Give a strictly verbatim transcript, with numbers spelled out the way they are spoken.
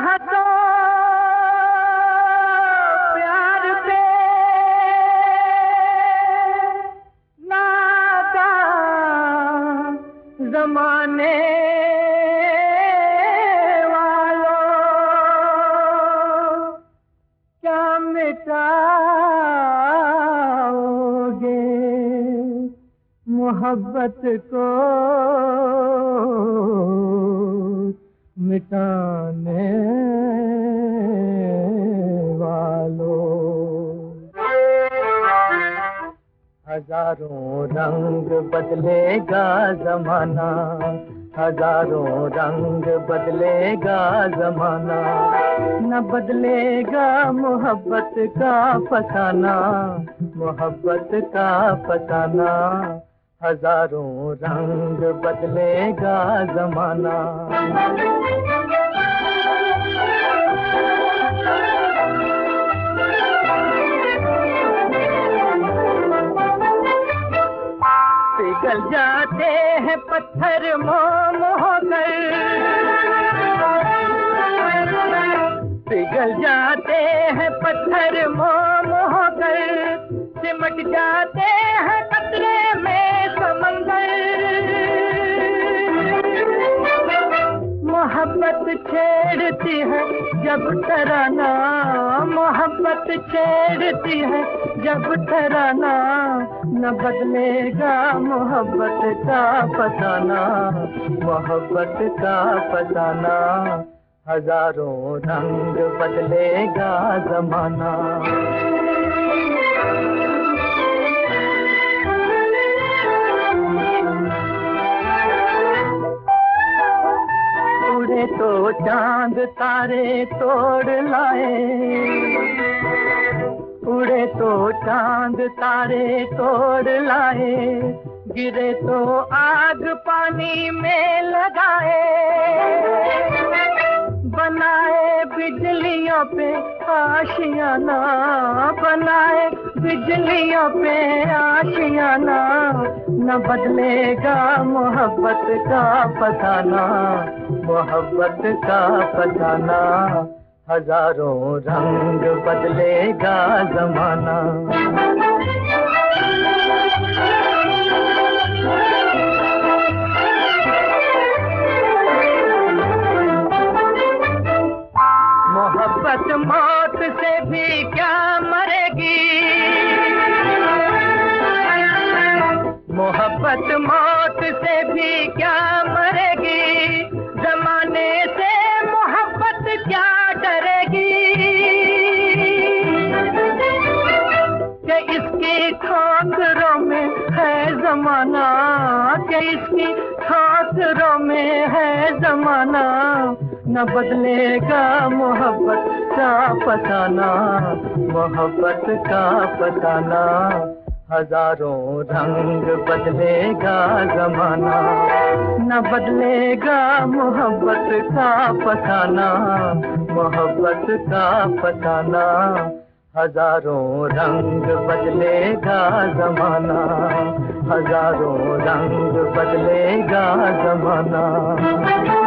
तो प्यार पे नादा जमाने वालों, क्या मिटाओगे मोहब्बत को मिटाने वालों। हजारों रंग बदलेगा जमाना, हजारों रंग बदलेगा जमाना, न बदलेगा मोहब्बत का फसाना, मोहब्बत का फसाना। हजारों रंग बदलेगा जमाना। पिघल जाते हैं पत्थर मोम होकर, पिघल जाते हैं पत्थर मोम होकर, सिमट जाते हैं कतरे में समंदर। मोहब्बत छेड़ती है जब तराना, मोहब्बत छेड़ती है जब तराना, न बदलेगा मोहब्बत का फसाना, मोहब्बत का फसाना। हजारों रंग बदलेगा जमाना। उड़े तो चांद तारे तोड़ लाए, उड़े तो चांद तारे तोड़ लाए, गिरे तो आग पानी में लगाए, बनाए बिजलियों पे आशियाना, बनाए बिजलियों पे आशियाना, न बदलेगा मोहब्बत का फसाना, मोहब्बत का फसाना। हजारों रंग बदलेगा जमाना। मोहब्बत मौत से भी क्या मरेगी, मोहब्बत मौत से भी क्या मरेगी, जमाने से मोहब्बत क्या डरेगी। कि इसकी खातिरों में है जमाना, कि इसकी खातिरों में है जमाना, न बदलेगा मोहब्बत का फसाना, मोहब्बत का फसाना। हजारों रंग बदलेगा जमाना, न बदलेगा मोहब्बत का फसाना, मोहब्बत का फसाना। हजारों रंग बदलेगा जमाना, हजारों रंग बदलेगा जमाना।